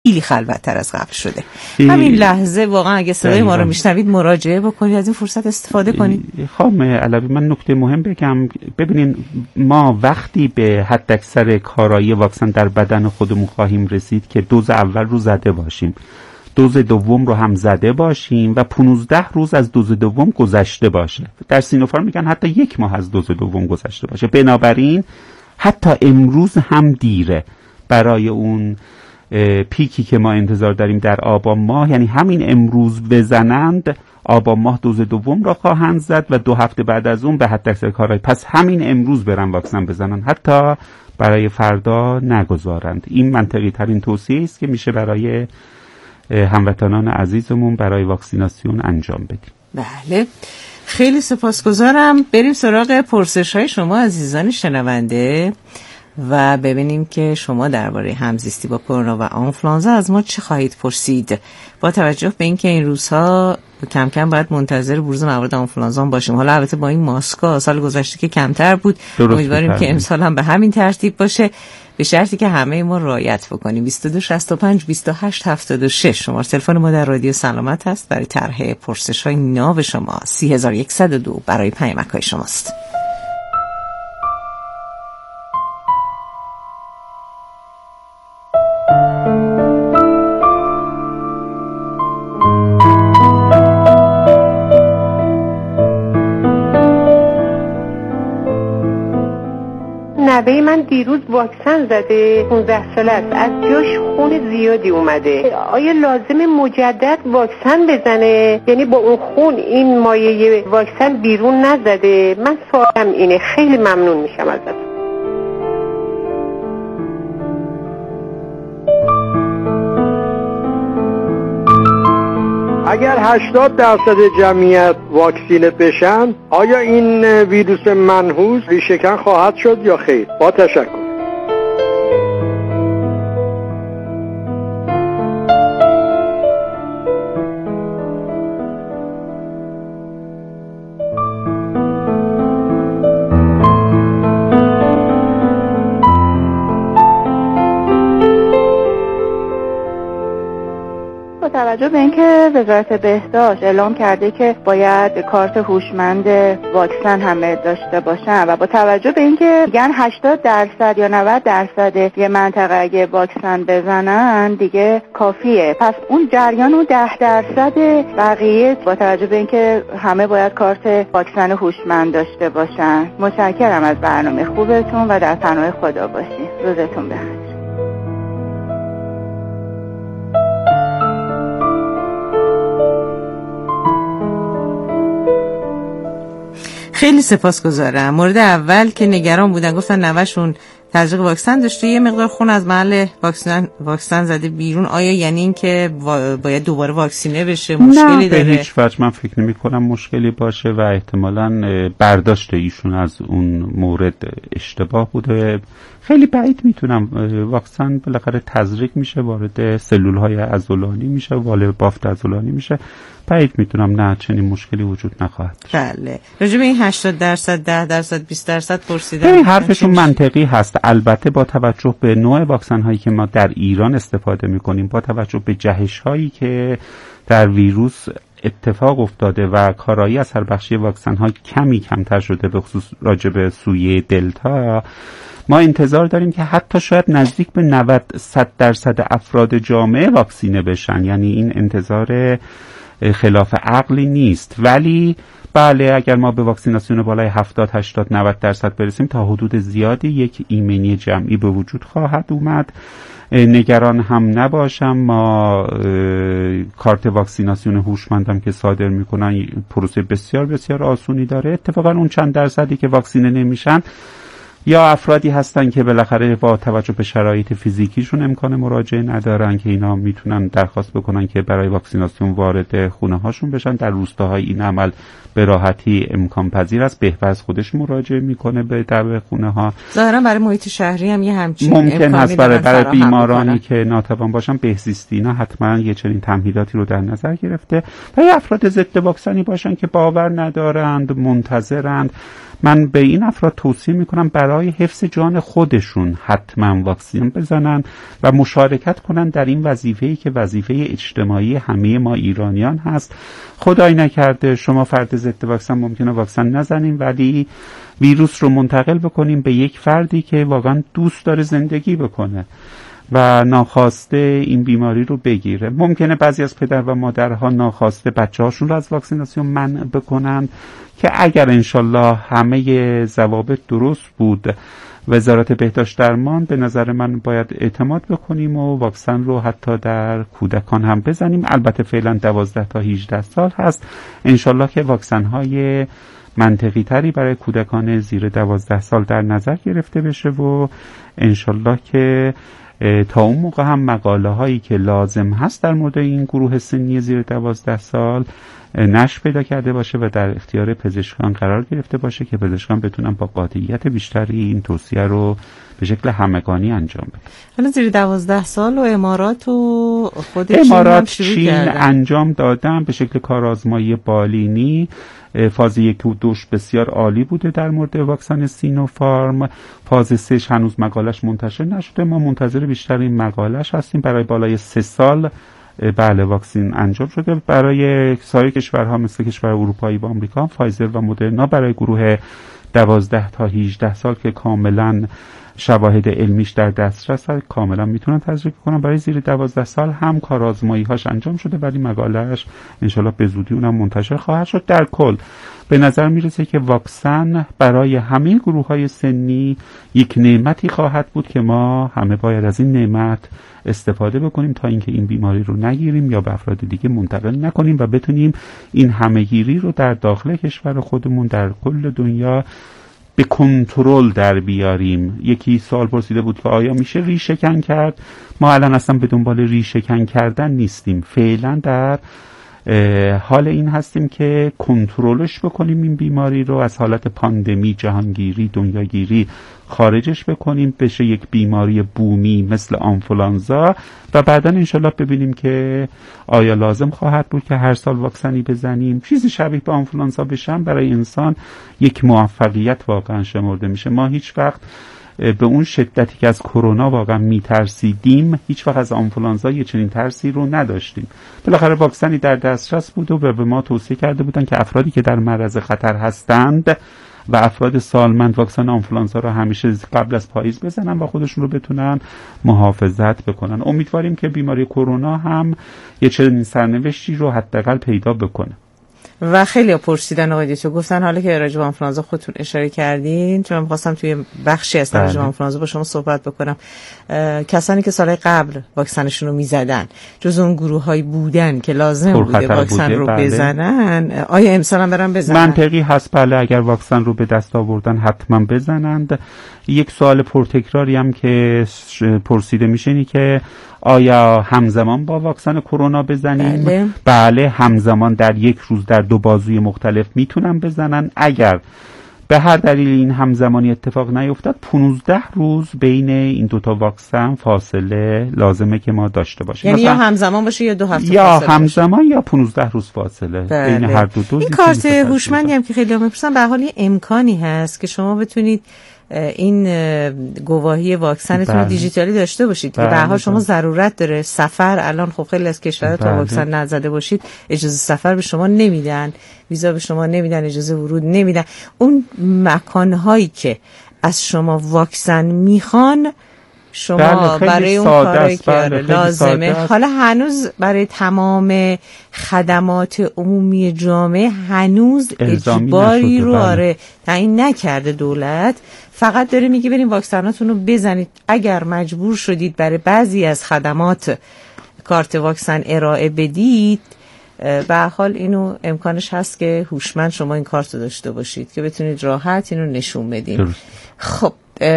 خیلی خلوت‌تر از قبل شده. همین لحظه واقعا اگه صدای ما رو میشنوید مراجعه بکنید، از این فرصت استفاده کنید. خانم علوی، من نکته مهم بگم. ببینین، ما وقتی به حد اکثر کارایی واکسن در بدن خودمون خواهیم رسید که دوز اول رو زده باشیم، دوز دوم رو هم زده باشیم و 15 روز از دوز دوم گذشته باشه. در سینوفارم میگن حتی 1 ماه از دوز دوم گذشته باشه. بنابراین حتی امروز هم دیره برای اون پیکی که ما انتظار داریم در آبان ماه. یعنی همین امروز بزنند، آبان ماه دوز دوم را خواهند زد و 2 هفته بعد از اون به حد اکثر کارهای، پس همین امروز برن واکسن بزنن، حتی برای فردا نگذارند. این منطقی ترین توصیه است که میشه برای هموطنان عزیزمون برای واکسیناسیون انجام بدیم. بله، خیلی سپاسگزارم. بریم سراغ پرسش های شما عزیزان شنونده و ببینیم که شما درباره همزیستی با کرونا و آنفولانزا از ما چه خواهید پرسید. با توجه به اینکه این روزها کم کم باید منتظر بروز موارد آنفولانزا باشیم. حالا البته با این ماسکا سال گذشته که کمتر بود، امیدواریم که امسال هم به همین ترتیب باشه، به شرطی که همه ما رعایت بکنیم. 2265 28 76 شماره تلفن ما در رادیو سلامت هست برای طرح پرسش‌های ناو شما. 3102 برای پیامک‌های شماست. نوه من دیروز واکسن زده، 15 ساله است، از جاش خون زیادی اومده. آیا لازم مجدد واکسن بزنه؟ یعنی با اون خون این مایه واکسن بیرون نزده؟ من سوالم اینه. خیلی ممنون میشم ازت. اگر 80% جمعیت واکسینه بشن، آیا این ویروس منحوس ریشه‌کن خواهد شد یا خیر؟ با تشکر. توجه به اینکه وزارت بهداشت اعلام کرده که باید کارت هوشمند واکسن همه داشته باشن و با توجه به اینکه میگن 80% یا 90% یه منطقه اگه واکسن بزنن دیگه کافیه، پس اون جریان و 10% بقیه با توجه به اینکه همه باید کارت واکسن هوشمند داشته باشن. متشکرم از برنامه خوبتون و در پناه خدا باشین. روزتون بخیر. خیلی سپاسگزارم. مورد اول که نگران بودن، گفتن نوه‌شون تزریق واکسن داشته، یه مقدار خون از محل واکسن زده بیرون. آیا یعنی این که باید دوباره واکسینه بشه؟ مشکلی داره؟ به هیچ وجه من فکر نمی کنم مشکلی باشه و احتمالاً برداشت ایشون از اون مورد اشتباه بوده. خیلی بعید میتونم. واکسن بالاخره تزریق میشه، وارد سلول‌های عضلانی میشه، وارد بافت عضلانی میشه. بعید میتونم نه چنین مشکلی وجود نخواهد. بله. راجع به این 80%، 10%، 20% پرسیدم. این حرفشون منطقی هست. البته با توجه به نوع واکسن هایی که ما در ایران استفاده میکنیم، با توجه به جهش هایی که در ویروس اتفاق افتاده و کارایی از هر بخشی واکسن ها کمتر شده، به خصوص راجع به سویه دلتا، ما انتظار داریم که حتی شاید نزدیک به 90-100% افراد جامعه واکسینه بشن. یعنی این انتظار خلاف عقلی نیست. ولی بله، اگر ما به واکسیناسیون بالای 70-80-90% برسیم، تا حدود زیادی یک ایمنی جمعی به وجود خواهد اومد. نگران هم نباشم. ما کارت واکسیناسیون هوشمندم که صادر میکنن پروسه بسیار بسیار آسونی داره. اتفاقا اون چند درصدی که واکسینه نمیشن یا افرادی هستن که بالاخره با توجه به شرایط فیزیکیشون امکان مراجعه ندارن که اینا میتونن درخواست بکنن که برای واکسیناسیون وارد خونه هاشون بشن. در روستاهای این عمل به راحتی امکان پذیر است. بهبز خودش مراجعه میکنه به در خونه ها. ظاهرا برای محیط شهری هم یه همچین ممکن هست برای بیمارانی که ناتوان باشن بهزیستی اینا حتما یه چنین تمهیداتی رو در نظر گرفته. برای افراد ضد واکسنی باشن که باور ندارند، منتظرند، من به این افراد توصیه میکنم برای برای حفظ جان خودشون حتما واکسن بزنن و مشارکت کنن در این وظیفه‌ای که وظیفه اجتماعی همه ما ایرانیان هست. خدای نکرده شما فرد ضد واکسن ممکنه واکسن نزنیم ولی ویروس رو منتقل بکنیم به یک فردی که واقعا دوست داره زندگی بکنه و ناخواسته این بیماری رو بگیره. ممکنه بعضی از پدر و مادرها ناخواسته بچه‌هاشون رو از واکسیناسیون منع بکنن که اگر انشالله همه ضوابط درست بود وزارت بهداشت درمان، به نظر من باید اعتماد بکنیم و واکسن رو حتی در کودکان هم بزنیم. البته فعلا 12 تا 18 سال هست، انشالله که واکسن های منطقی تری برای کودکان زیر 12 سال در نظر گرفته بشه و انشالله که تا اون موقع هم مقاله هایی که لازم هست در مورد این گروه سنی زیر 12 سال نشر پیدا کرده باشه و در اختیار پزشکان قرار گرفته باشه که پزشکان بتونن با قاطعیت بیشتری این توصیه رو به شکل همگانی انجام بدن. حالا زیر 12 سال و امارات و خود چین انجام دادن به شکل کارآزمایی بالینی. فاز 1 و 2 بسیار عالی بوده در مورد واکسن سینوفارم. فاز 3 هنوز مقالش منتشر نشده، ما منتظر بیشتر این مقالش هستیم. برای بالای 3 سال بله واکسن انجام شده. برای سایر کشورها مثل کشور اروپایی و آمریکا فایزر و مدرنا برای گروه 12 تا 18 سال که کاملا شواهد علمیش در دسترس هست کاملا میتونن تجربه کنن. برای زیر 12 سال هم کارآزمایی هاش انجام شده ولی مقالهش انشالله به زودی اونم منتشر خواهد شد. در کل به نظر میرسه که واکسن برای همه گروه های سنی یک نعمتی خواهد بود که ما همه باید از این نعمت استفاده بکنیم تا اینکه این بیماری رو نگیریم یا به افراد دیگه منتقل نکنیم و بتونیم این همهگیری رو در داخل کشور خودمون در کل دنیا به کنترل در بیاریم. یکی سوال پرسیده بود که آیا میشه ریشه‌کن کرد؟ ما الان اصلا به دنبال ریشه‌کن کردن نیستیم، فعلا در حال این هستیم که کنترلش بکنیم، این بیماری رو از حالت پاندمی، جهانگیری، دنیاگیری خارجش بکنیم بشه یک بیماری بومی مثل آنفولانزا و بعدا انشالله ببینیم که آیا لازم خواهد بود که هر سال واکسنی بزنیم. چیزی شبیه به آنفولانزا بشن برای انسان یک موفقیت واقعا شمرده میشه. ما هیچ وقت به اون شدتی که از کرونا واقعا میترسیدیم هیچ وقت از آنفولانزا یه چنین ترسی رو نداشتیم. بالاخره واکسنی در دسترس بود و به ما توصیه کرده بودن که افرادی که در معرض خطر هستند و افراد سالمند واکسن آنفولانزا رو همیشه قبل از پاییز بزنن و خودشون رو بتونن محافظت بکنن. امیدواریم که بیماری کرونا هم یه چنین سرنوشتی رو حداقل پیدا بکنه. و خیلی پرسیدن آقای دکتر، گفتن حالا که راجع به آنفولانزا خودتون اشاره کردین، چون می‌خواستم توی بخشی از راجع به آنفولانزا با شما صحبت بکنم، کسانی که سال قبل واکسنشون رو می‌زدن جز اون گروه‌هایی بودن که لازم بوده واکسن رو بزنن، آیا امسال هم برن بزنن؟ منطقی هست بله، اگر واکسن رو به دست آوردن حتما بزنند. یک سوال پرتکراری هم که پرسیده میشه اینه که آیا همزمان با واکسن کرونا بزنیم؟ بله همزمان در یک روز در 2 بازوی مختلف میتونن بزنن. اگر به هر دلیل این همزمانی اتفاق نیفتاد 15 روز بین این 2 تا واکسن فاصله لازمه که ما داشته باشیم. یعنی یا همزمان باشه یا 2 هفته یا فاصله همزمان باشه. یا 15 روز فاصله بین هر دو دوز. این کارت هوشمندی هم که خیلی میپرسن، به حال یه امکانی هست که شما بتونید این گواهی واکسنتون رو دیجیتالی داشته باشید که به هر حال شما ضرورت داره سفر. الان خب خیلی از کشورها تا واکسن نزده باشید اجازه سفر به شما نمیدن، ویزا به شما نمیدن، اجازه ورود نمیدن. اون مکانهایی که از شما واکسن میخوان شما برای اون کاری که لازمه، حالا هنوز برای تمام خدمات عمومی جامعه هنوز اجباری رو تعیین نکرده دولت، فقط داره میگه بریم واکسناتون رو بزنید. اگر مجبور شدید برای بعضی از خدمات کارت واکسن ارائه بدید، به هر حال اینو امکانش هست که هوشمند شما این کارت رو داشته باشید که بتونید راحت اینو نشون بدید. خب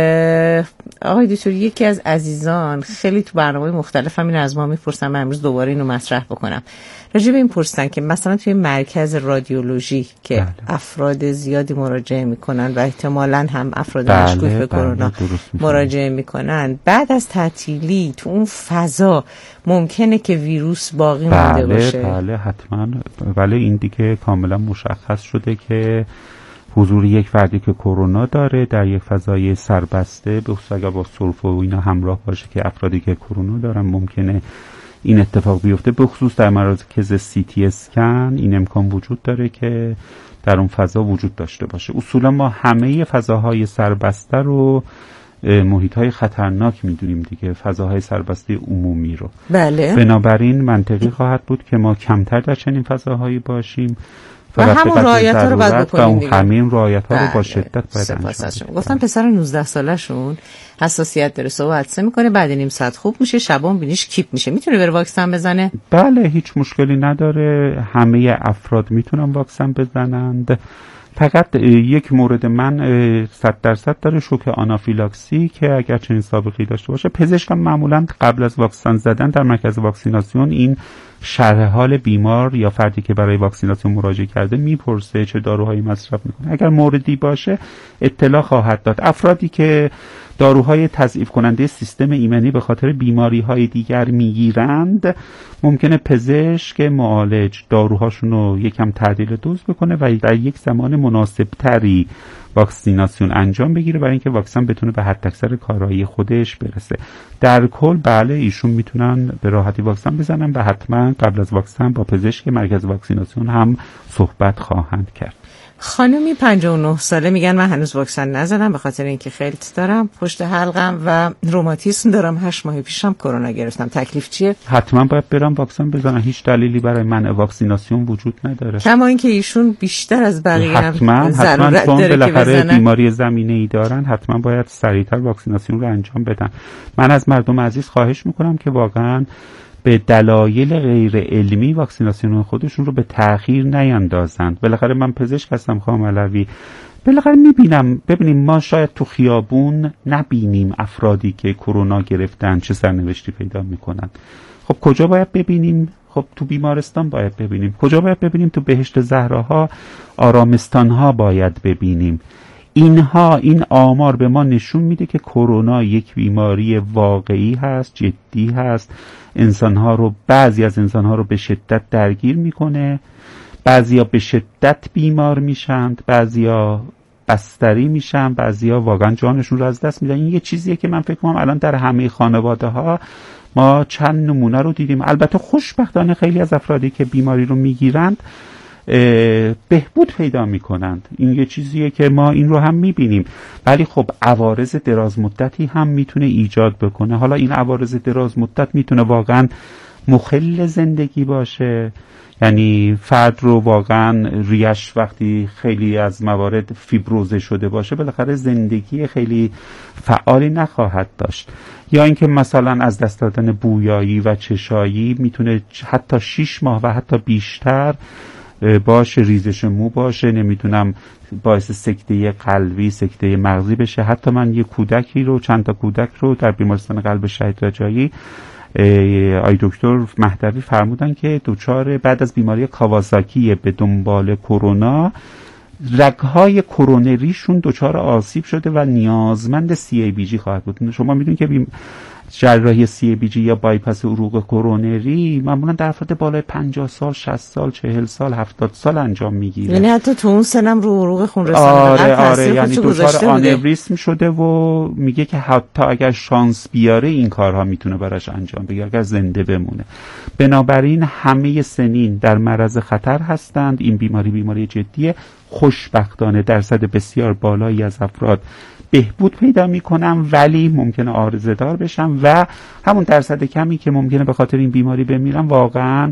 آقای دکتر، یکی از عزیزان خیلی تو برنامه‌های مختلف همین از ما میپرسن، من امروز دوباره اینو مطرح بکنم. راجع به این پرسیدن که مثلا توی مرکز رادیولوژی که افراد زیادی مراجعه میکنن و احتمالاً هم افراد مشکوک به کرونا مراجعه میکنن، بعد از تعطیلی تو اون فضا ممکنه که ویروس باقی مونده باشه؟ بله حتما. بله این دیگه کاملا مشخص شده که حضور یک فردی که کرونا داره در یک فضای سربسته، به خصوص اگر با سرفه و اینا همراه باشه که افرادی که کرونا دارن ممکنه این اتفاق بیفته. به خصوص در مراکز CT اسکن این امکان وجود داره که در اون فضا وجود داشته باشه. اصولا ما همه فضاهای سربسته رو محیط‌های خطرناک می‌دونیم دیگه، فضاهای سربسته عمومی رو. بله. بنابراین منطقی خواهد بود که ما کمتر در چنین فضاهایی باشیم و همون رعایت‌ها رو باید بکنیم دیگه. همین رعایت‌ها رو با شدت باید انجام بدیم. گفتم پسر 19 ساله‌شون حساسیت داره، صبح عطسه میکنه، بعد نیم ساعت خوب میشه، شبان بینیش کیپ میشه، میتونه بره واکسن بزنه؟ بله، هیچ مشکلی نداره، همه افراد میتونن واکسن بزنند. فقط یک مورد من 100% داره، شوک آنافیلاکسی که اگر چنین سابقه‌ای داشته باشه، پزشک هم معمولا قبل از واکسن زدن در مرکز واکسیناسیون این شرح حال بیمار یا فردی که برای واکسیناسیون مراجعه کرده میپرسه چه داروهایی مصرف میکنه. اگر موردی باشه اطلاع خواهد داد. افرادی که داروهای تضعیف کننده سیستم ایمنی به خاطر بیماری‌های دیگر میگیرند، ممکنه پزشک معالج داروهاشون رو یکم تعدیل دوز بکنه و در یک زمان مناسبتری واکسیناسیون انجام بگیره برای اینکه واکسن بتونه به حداکثر کارایی خودش برسه. در کل بله، ایشون میتونن به راحتی واکسن بزنن و حتما قبل از واکسن با پزشک مرکز واکسیناسیون هم صحبت خواهند کرد. خانومی 59 ساله میگن من هنوز واکسن نزدم به خاطر اینکه خیلت دارم، پشت حلقم و روماتیسم دارم، 8 ماه پیشم کرونا گرفتم، تکلیف چیه؟ حتما باید برم واکسن بزنم، هیچ دلیلی برای منع واکسیناسیون وجود نداره. کما اینکه ایشون بیشتر از بقیه حتما چون بالاخره بیماری زمینه‌ای دارن حتما باید سریعتر واکسیناسیون رو انجام بدن. من از مردم عزیز خواهش میکنم که واقعا به دلایل غیر علمی واکسیناسیون خودشون رو به تأخیر نیندازند. بالاخره من پزشک هستم خانم علوی، بالاخره ببینیم ما شاید تو خیابون نبینیم افرادی که کرونا گرفتن چه سرنوشتی پیدا میکنن. خب کجا باید ببینیم؟ خب تو بیمارستان باید ببینیم. کجا باید ببینیم؟ تو بهشت زهراها، آرامستانها باید ببینیم. این آمار به ما نشون میده که کرونا یک بیماری واقعی هست، جدی هست، بعضی از انسانها رو به شدت درگیر میکنه، بعضیا به شدت بیمار میشن، بعضیا بستری میشن، بعضیا واقعا جانشون رو از دست میدن. این یه چیزیه که من فکر کنم الان در همه خانواده ها ما چند نمونه رو دیدیم. البته خوشبختانه خیلی از افرادی که بیماری رو میگیرند بهبود پیدا میکنند، این یه چیزیه که ما این رو هم میبینیم، ولی خب عوارض دراز مدتی هم میتونه ایجاد بکنه. حالا این عوارض دراز مدت میتونه واقعا مخل زندگی باشه، یعنی فرد رو واقعا ریش وقتی خیلی از موارد فیبروزه شده باشه بالاخره زندگی خیلی فعالی نخواهد داشت، یا اینکه مثلا از دست دادن بویایی و چشایی میتونه حتی 6 ماه و حتی بیشتر باشه، ریزش مو باشه، نمیدونم باعث سکته قلبی، سکته مغزی بشه. حتی من چند تا کودک رو در بیمارستان قلب شهید رجایی آی دکتر مهدوی فرمودن که بعد از بیماری کاواساکی به دنبال کرونا رگ‌های کرونریشون دچار آسیب شده و نیازمند CABG خواهد بود. شما میدونید که جراحی CABG یا بایپاس عروق کرونری معمولا در افراد بالای 50 سال، 60 سال، 40 سال، 70 سال انجام میگیره. یعنی حتی تو اون سنم رو عروق خون رسانه آره یعنی دچار آنوریسم شده و میگه که حتی اگر شانس بیاره این کارها میتونه براش انجام بگیره اگر زنده بمونه. بنابراین همه سنین در معرض خطر هستند. این بیماری جدیه. خوشبختانه درصد بسیار بالایی از افراد بهبود پیدا میکنم، ولی ممکنه عارضه دار بشم و همون درصد کمی که ممکنه به خاطر این بیماری بمیرم واقعا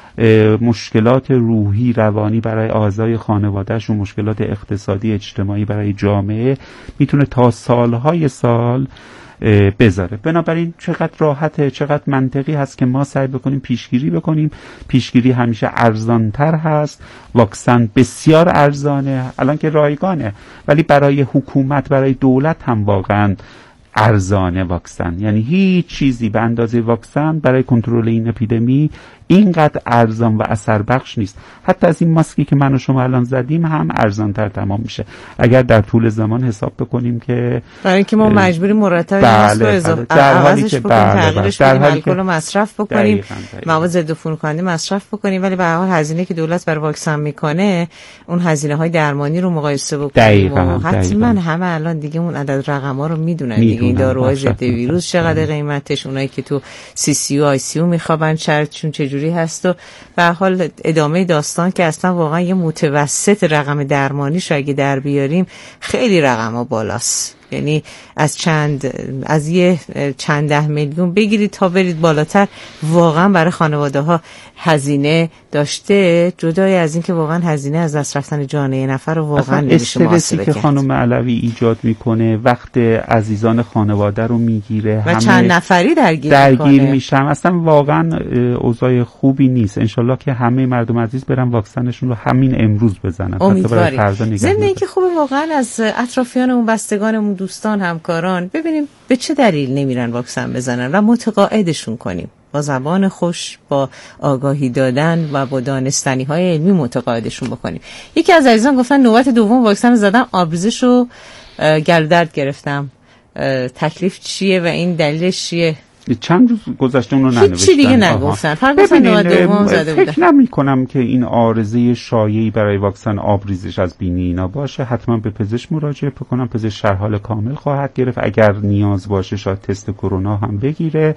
مشکلات روحی روانی برای اعضای خانواده‌شون، مشکلات اقتصادی اجتماعی برای جامعه میتونه تا سالهای سال بذاره. بنابراین چقدر راحته، چقدر منطقی هست که ما سعی بکنیم پیشگیری بکنیم. پیشگیری همیشه ارزانتر هست، واکسن بسیار ارزانه الان که رایگانه، ولی برای حکومت، برای دولت هم واقعا ارزانه واکسن. یعنی هیچ چیزی به اندازه واکسن برای کنترل این اپیدمی اینقدر ارزان و اثر بخش نیست. حتی از این ماسکی که من و شما الان زدیم هم ارزان تر تمام میشه اگر در طول زمان حساب بکنیم که برای اینکه ما مجبوری مرتب ماسک رو عوضش بکنیم، تغییرش بدیم، الکل رو مصرف بکنیم، مواد ضد عفونی‌کننده مصرف بکنیم، ولی به هر حال هزینه که دولت برای واکسن میکنه اون هزینه‌های درمانی رو مقایسه بکنیم و حتما همه الان دیگه اون عدد رقم‌ها رو میدونن دیگه. این داروهای ضد ویروس چقدر قیمتش، اونایی که تو CCU ICU میخوابن شرطشون چجوری هست و به هر حال ادامه داستان که اصلا واقعا یه متوسط رقم درمانیش اگه در بیاریم خیلی رقم‌ها بالاست. یعنی از یه چند ده میلیون بگیرید تا برید بالاتر، واقعا برای خانواده ها هزینه داشته، جدای از این که واقعا هزینه از دست رفتن جان یه نفر رو واقعا نمیشه محاسبه کرد. که خانم علوی ایجاد میکنه وقت عزیزان خانواده رو میگیره و چند نفری درگیر میشن، اصلا واقعا اوضاع خوبی نیست. انشالله که همه مردم عزیز برن واکسنشون رو همین امروز بزنن. امیدواریم. ضمن اینکه خوبه واقعا از اطرافیانمون، بستگانمون، دوستان، همکاران ببینیم به چه دلیل نمیرن واکسن بزنن و متقاعدشون کنیم. با زبان خوش، با آگاهی دادن و با دانستنی‌های علمی متقاعدشون بکنیم. یکی از عزیزان گفتن نوبت دوم واکسن زدم، آبریزش رو گلو درد گرفتم. تکلیف چیه و این دلیلش چیه؟ چند روز گذشته اون رو ننوشتن. هیچی دیگه نگفتن. فقط نوبت دوم زده بودن. فکر نمی‌کنم که این عارضه شایعی برای واکسن آبریزش از بینی اینا باشه. حتما به پزشک مراجعه بکنم. پزشک شرح کامل خواهد گرفت. اگر نیاز باشه شاید تست کرونا هم بگیره.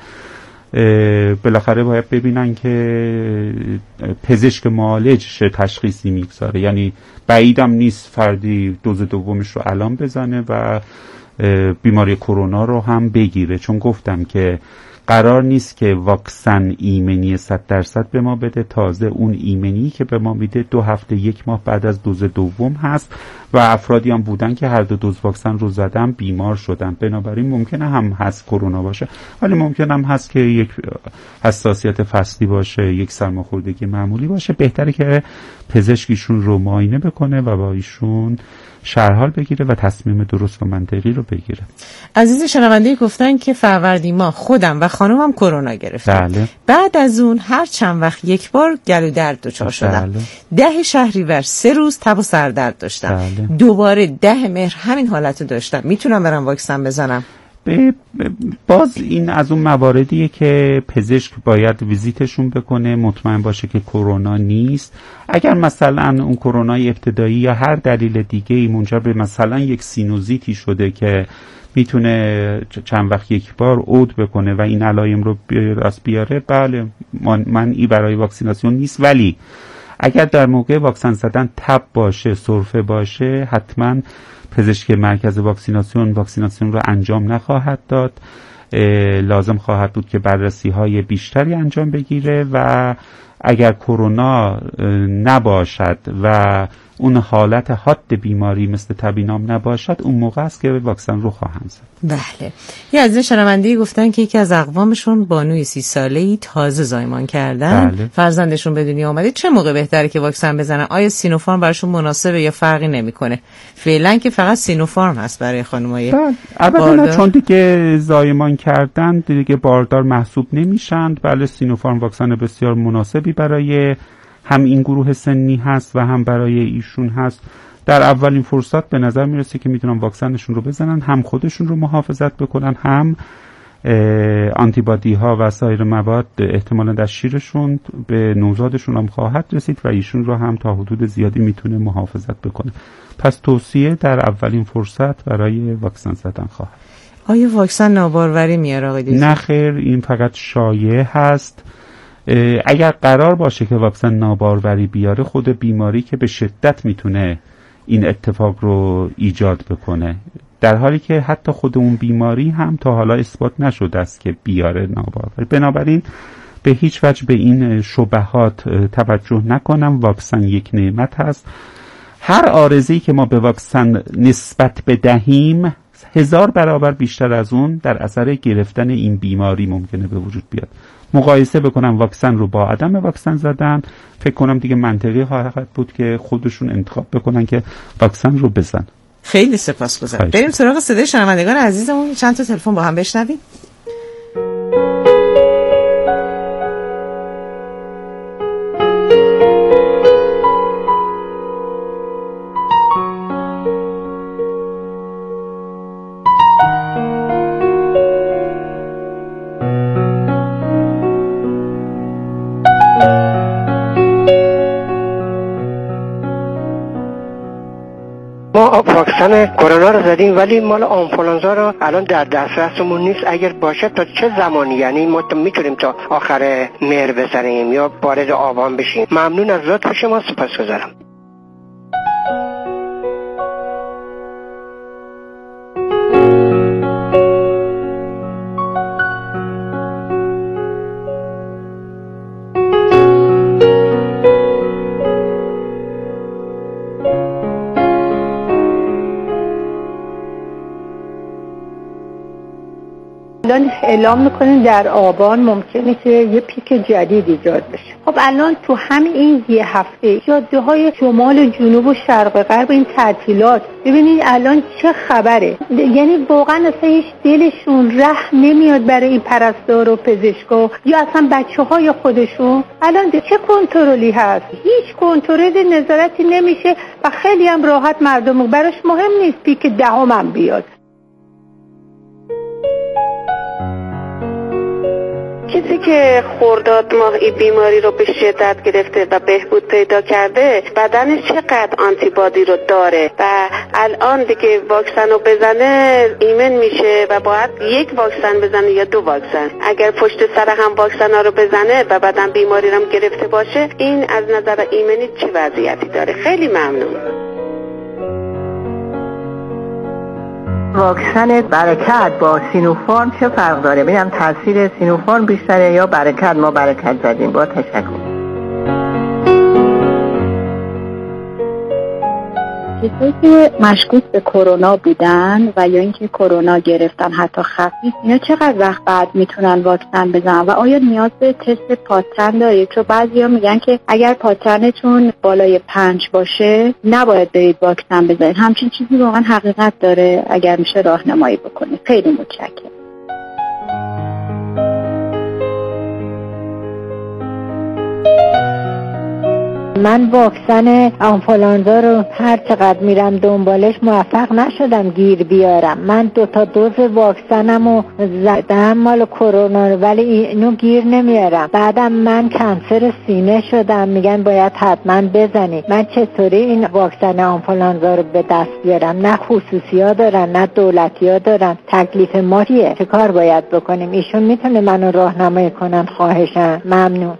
بالاخره باید ببینن که پزشک معالج چه تشخیصی میگذاره. یعنی بعیدم نیست فردی دوز دومش رو الان بزنه و بیماری کرونا رو هم بگیره، چون گفتم که قرار نیست که واکسن ایمنی 100% به ما بده. تازه اون ایمنی که به ما میده 2 هفته 1 ماه بعد از دوز دوم هست و افرادی هم بودن که هر 2 دوز واکسن رو زدن بیمار شدن. بنابراین ممکنه هم هست کرونا باشه، ولی ممکنه هم هست که یک حساسیت فصلی باشه، یک سرماخوردگی معمولی باشه. بهتره که پزشکیشون رو معاینه بکنه و با ایشون شرحال بگیره و تصمیم درست و منطقی رو بگیره. عزیز شنونده گفتن که فروردین ماه خودم و خانومم کرونا گرفتیم. بله. بعد از اون هر چند وقت یک بار گلو درد دچار شدم. 10 شهریور 3 روز تب و سردرد داشتم. بله. دوباره 10 مهر همین حالت داشتم. میتونم برم واکسن بزنم؟ باز این از اون مواردیه که پزشک باید ویزیتشون بکنه، مطمئن باشه که کرونا نیست. اگر مثلا اون کرونای ابتدایی یا هر دلیل دیگه‌ای منجر به مثلا یک سینوزیتی شده که میتونه چند وقت یک بار عود بکنه و این علائم رو راست بیاره، بله منعی برای واکسیناسیون نیست. ولی اگر در موقع واکسن زدن تب باشه، سرفه باشه، حتما پزشک مرکز واکسیناسیون رو انجام نخواهد داد. لازم خواهد بود که بررسی‌های بیشتری انجام بگیره و اگر کرونا نباشد و اون حالت حاد بیماری مثل تبینام نباشد، اون موقع است که واکسن رو خواهند زد. بله. یه از شنونده‌ای گفتن که یکی از اقوامشون بانوی 30 ساله‌ای تازه زایمان کردن. بله. فرزندشون به دنیا آمده. چه موقع بهتره که واکسن بزنن؟ آیا سینوفارم براشون مناسبه یا فرقی نمیکنه؟ فعلا که فقط سینوفارم هست برای خانم‌های باردار. چون دیگه زایمان کردن دیگه باردار محسوب نمیشن. بله سینوفارم واکسن بسیار مناسبی برای هم این گروه سنی هست و هم برای ایشون هست. در اولین فرصت به نظر میرسه که میتونن واکسنشون رو بزنن، هم خودشون رو محافظت بکنن، هم آنتیبادی ها و سایر مواد احتمالا در شیرشون به نوزادشون هم خواهد رسید و ایشون رو هم تا حدود زیادی میتونه محافظت بکنه. پس توصیه در اولین فرصت برای واکسن زدن خواهد. آیا واکسن ناباروری میاره آقای دکتر؟ نه خیر، این فقط شایعه هست. اگر قرار باشه که واکسن ناباروری بیاره، خود بیماری که به شدت میتونه این اتفاق رو ایجاد بکنه، در حالی که حتی خود اون بیماری هم تا حالا اثبات نشده است که بیاره ناباروری. بنابراین به هیچ وجه به این شبهات توجه نکنم. واکسن یک نعمت هست. هر عارضه‌ای که ما به واکسن نسبت بدهیم 1000 برابر بیشتر از اون در اثر گرفتن این بیماری ممکنه به وجود بیاد. مقایسه بکنم واکسن رو با عدم واکسن زدن، فکر کنم دیگه منطقی خواهد بود که خودشون انتخاب بکنن که واکسن رو بزن. خیلی سپاسگزارم. بریم سراغ صدای شنوندگان عزیزمون. چند تا تلفن با هم بشنویم. ما واکسن کرونا رو زدیم ولی مال آنفولانزا رو الان در دسترسمون نیست. اگر باشه تا چه زمانی؟ یعنی ما میتونیم تا آخر مهر بزنیم یا وارد آبان بشیم؟ ممنون از لطف شما، سپاسگزارم. الان اعلام میکنیم در آبان ممکنه که یه پیک جدید ایجاد بشه. خب الان تو همین این یه هفته جاده‌های شمال جنوب و شرق غرب این تعطیلات، ببینید الان چه خبره. یعنی واقعا اصلا هیچ دلشون رحم نمیاد برای این پرستار و پزشکا یا اصلا بچه‌های خودشون. الان چه کنترلی هست؟ هیچ کنترل نظارتی نمیشه و خیلی هم راحت مردم براش مهم نیست پیک دهم بیاد. کسی که خرداد ماه این بیماری رو به شدت گرفته و بهبود پیدا کرده، بدنش چقدر آنتیبادی رو داره و الان دیگه واکسن رو بزنه ایمن میشه و باید یک واکسن بزنه یا 2 واکسن. اگر پشت سر هم واکسن ها رو بزنه و بعدن بیماری رو گرفته باشه، این از نظر ایمنی چه وضعیتی داره؟ خیلی ممنون. واکسن برکت با سینوفارم چه فرق داره؟ ببینم تاثیر سینوفارم بیشتره یا برکت؟ ما برکت زدیم. با تشکر. کسایی که مشکوک به کرونا بودن و یا اینکه کرونا گرفتن حتی خفیف، اینا چقدر وقت بعد میتونن واکسن بزنن و آیا نیاز به تست پاترن دارید؟ چون بعضیا میگن که اگر پاترنتون بالای 5 باشه نباید برید واکسن بزنید. همچین چیزی واقعا حقیقت داره؟ اگر میشه راهنمایی بکنید. خیلی متشکرم. من واکسن آنفولانزا رو هر چقدر میرم دنبالش موفق نشدم گیر بیارم. من 2 دوز واکسنم رو زدم مال کرونا، ولی اینو گیر نمیارم. بعدم من کنسر سینه شدم، میگن باید حتما بزنی. من چطوری این واکسن آنفولانزا رو به دست بیارم؟ نه خصوصی‌ها دارن نه دولتی‌ها دارن. تکلیف ما چیه؟ چه کار باید بکنیم؟ ایشون میتونه منو راهنمایی کنن؟ خواهشاً. ممنون.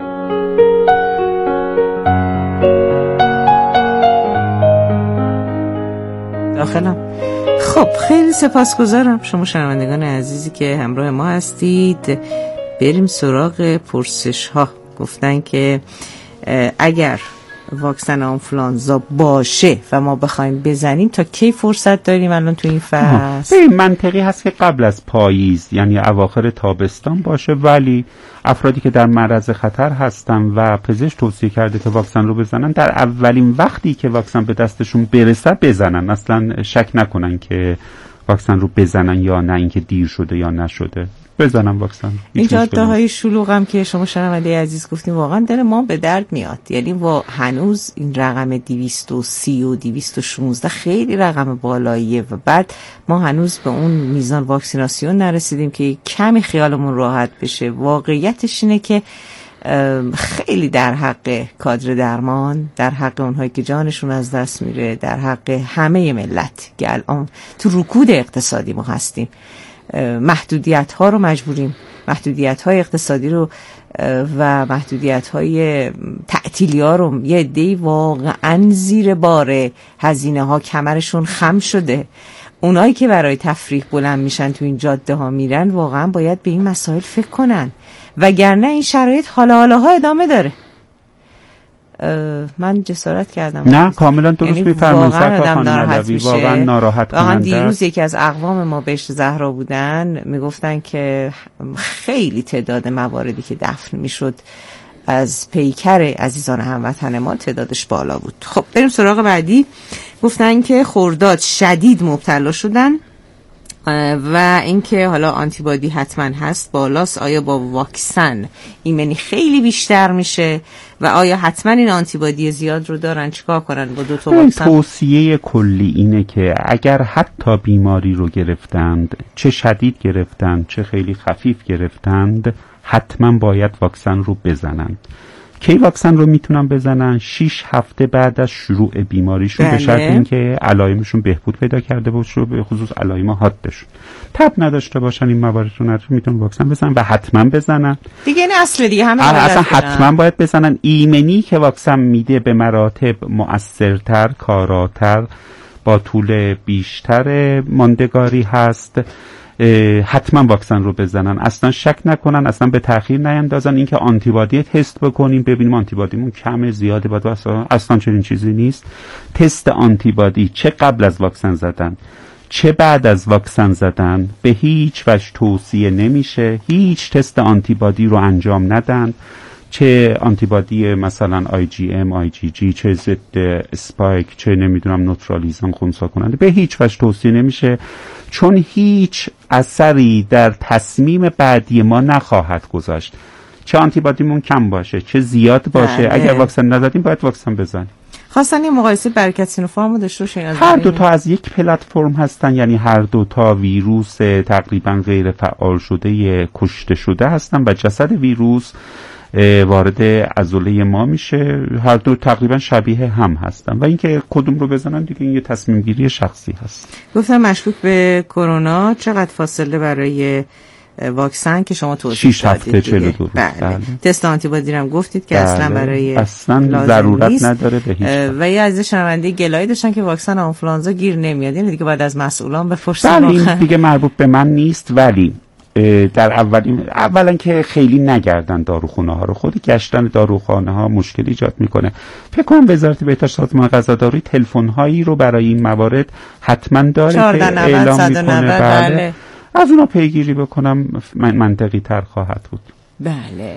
داخلم. خب خیلی سپاسگزارم شما شنوندگان عزیزی که همراه ما هستید. بریم سراغ پرسش ها. گفتن که اگر واکسن آنفولانزا باشه و ما بخوایم بزنیم تا کی فرصت داریم الان تو این فصل؟ منطقی هست که قبل از پاییز، یعنی اواخر تابستان باشه، ولی افرادی که در معرض خطر هستن و پزشک توصیه کرده که واکسن رو بزنن، در اولین وقتی که واکسن به دستشون برسه بزنن. اصلا شک نکنن که واکسن رو بزنن یا نه، اینکه دیر شده یا نشده. بزنم واکسن. این جاده‌های شلوغم که شما شنونده عزیز گفتیم واقعا دل ما به درد میاد. یعنی هنوز این رقم 230 و 216 خیلی رقم بالاییه و بعد ما هنوز به اون میزان واکسیناسیون نرسیدیم که کمی خیالمون راحت بشه. واقعیتش اینه که خیلی در حق کادر درمان، در حق اونهایی که جانشون از دست میره، در حق همه ملت که الان تو رکود اقتصادی ما هستیم. محدودیت ها رو مجبوریم، محدودیت های اقتصادی رو و محدودیت های تعطیلی ها رو یه عده‌ای واقعا زیر بار هزینه ها کمرشون خم شده. اونایی که برای تفریح بلند میشن تو این جاده ها میرن واقعا باید به این مسائل فکر کنن، وگرنه این شرایط حالا ادامه داره. من جسارت کردم. نه کاملا درست میفرمایید. واقعا ناراحت کننده. دیروز یکی از اقوام ما بهش زهرا بودن میگفتن که خیلی تعداد مواردی که دفن میشد از پیکر عزیزان هموطن ما تعدادش بالا بود. خب بریم سراغ بعدی. گفتن که خرداد شدید مبتلا شدن و اینکه حالا آنتیبادی حتما هست بالاست. آیا با واکسن ایمنی خیلی بیشتر میشه و آیا حتما این آنتیبادی زیاد رو دارن؟ چیکار کنن با 2 واکسن؟ توصیه کلی اینه که اگر حتی بیماری رو گرفتند، چه شدید گرفتند چه خیلی خفیف گرفتند، حتما باید واکسن رو بزنن. کی واکسن رو میتونن بزنن؟ 6 هفته بعد از شروع بیماریشون، به شرط اینکه علائمشون بهبود پیدا کرده باشه، به خصوص علائم حادشون تب نداشته باشن، این موارد رو میتونن واکسن بزنن و حتما بزنن دیگه. این اصل دیگه همه اصلا حتما باید بزنن. ایمنی که واکسن میده به مراتب مؤثرتر، کاراتر، با طول بیشتر ماندگاری هست. حتما واکسن رو بزنن، اصلا شک نکنن، اصلا به تأخیر نیندازن. اینکه آنتیبادی تست بکنیم ببینیم آنتیبادیمون کمه زیاده، باید اصلا چنین چیزی نیست. تست آنتیبادی چه قبل از واکسن زدن چه بعد از واکسن زدن به هیچ وجه توصیه نمیشه. هیچ تست آنتیبادی رو انجام ندن، چه آنتیبادی مثلا IgM، IgG، چه ضد اسپایک، چه نمیدونم نوترالیزم، خنثی کننده، به هیچ وجه توصیه نمیشه، چون هیچ اثری در تصمیم بعدی ما نخواهد گذاشت. چه آنتیبادیمون کم باشه چه زیاد باشه، اگر واکسن نزدیم باید واکسن بزنیم. خواستن این مقایسه برکت سینوفارم داشته باشین؟ هر دو تا از یک پلتفرم هستن، یعنی هر دو تا ویروس تقریبا غیر فعال شده، کشته شده هستن و جسد ویروس وارد عضله ما میشه. هر دو تقریبا شبیه هم هستن و اینکه کدوم رو بزنن دیگه این یه تصمیم گیری شخصی هست. گفتم مشکوک به کرونا، چقدر فاصله برای واکسن که شما توضیح 6 هفته 42 روز. بله. تست آنتیبادی هم گفتید که اصلا برای اصلا ضرورت نیست. نداره به هیچ و یه عزیز شنونده گلایی داشتن که واکسن آنفولانزا گیر نمیاد، یعنی دیگه بعد از مسئولان بپرسن. بله این دیگه مربوط به من نیست، ولی در اولا که خیلی نگردن داروخونه ها رو، خود گشتن داروخانه ها مشکل ایجاد میکنه. فکر کنم وزارت بهداشت سازمان غذاداری تلفن هایی رو برای این موارد حتما داره که اعلام میکنه. بله. از اونا پیگیری بکنم منطقی تر خواهد بود. بله.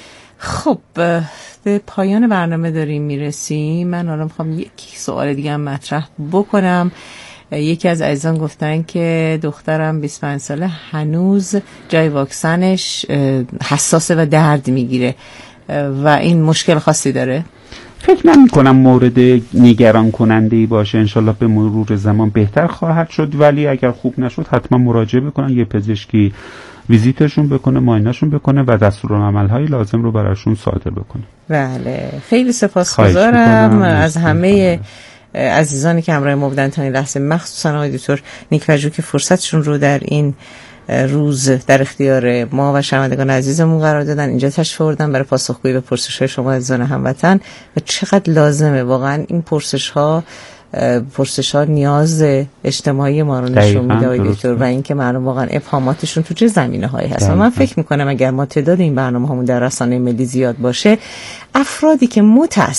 خب به پایان برنامه داریم میرسیم. من الان میخوام یک سوال دیگه هم مطرح بکنم. یکی از عزیزان گفتن که دخترم 25 ساله هنوز جای واکسنش حساسه و درد میگیره و این مشکل خاصی داره. فکر نمی کنم مورد نگران کننده‌ای باشه، انشالله به مرور زمان بهتر خواهد شد، ولی اگر خوب نشد حتما مراجعه بکنن، یه پزشکی ویزیتشون بکنه، معاینه‌شون بکنه و دستورالعمل‌های لازم رو براشون صادر بکنه. بله خیلی سپاسگزارم از همه عزیزانی که همراه ما بودن تا این لحظه، مخصوصا آقای دکتر نیک پژوهی که فرصتشون رو در این روز در اختیار ما و شنوندگان عزیزمون قرار دادن، اینجا تشریف آوردن برای پاسخگویی به پرسش‌های شما عزیزان هموطن. و چقدر لازمه واقعا این پرسش‌ها نیاز اجتماعی ما رو نشون میده آقای دکتر، و اینکه مردم واقعا ابهاماتشون تو چه زمینه‌هایی هست. و من فکر می‌کنم اگر ما تعداد این برنامه‌هامون در رسانه ملی زیاد باشه، افرادی که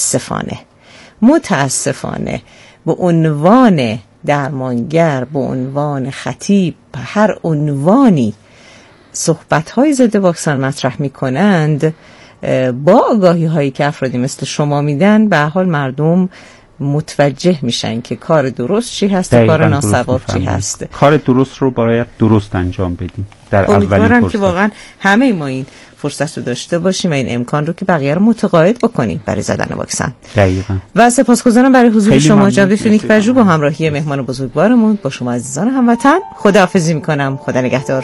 متاسفانه به عنوان درمانگر، به عنوان خطیب، به هر عنوانی صحبت‌های ضد واکسن مطرح می‌کنند، با آگاهی‌هایی که افرادی مثل شما میدن، به حال مردم متوجه میشن که کار درست چی هست و کار ناصواب چی هست. کار درست رو باید درست انجام بدیم. در اولین امیدوارم که واقعا همه ما این فرصت رو داشته باشیم و این امکان رو که بقیه رو متقاعد بکنیم برای زدن واکسن. دقیقاً. و سپاسگزارم برای حضور شما جناب دکتر نیک پژوه با همراهی مهمان بزرگوارمون. با شما عزیزان هموطن خداحافظی میکنم. خدا نگهدار.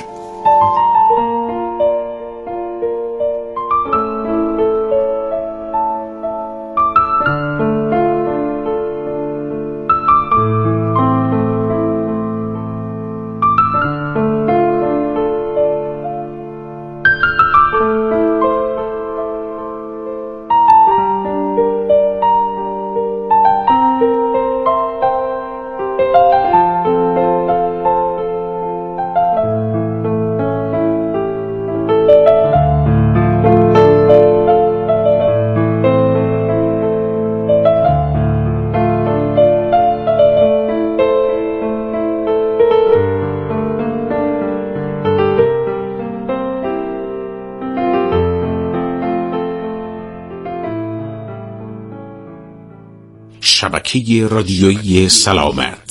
شبکه رادیویی سلامت،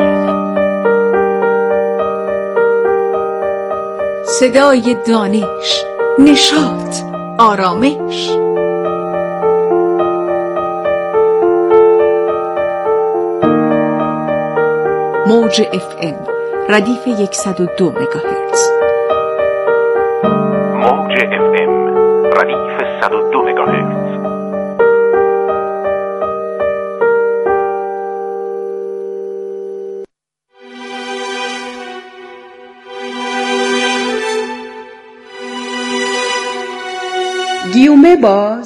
صدای دانش، نشاط، آرامش. موج FM ردیف 102 مگاهرتز. موج FM مگاهرتز. گیومه باز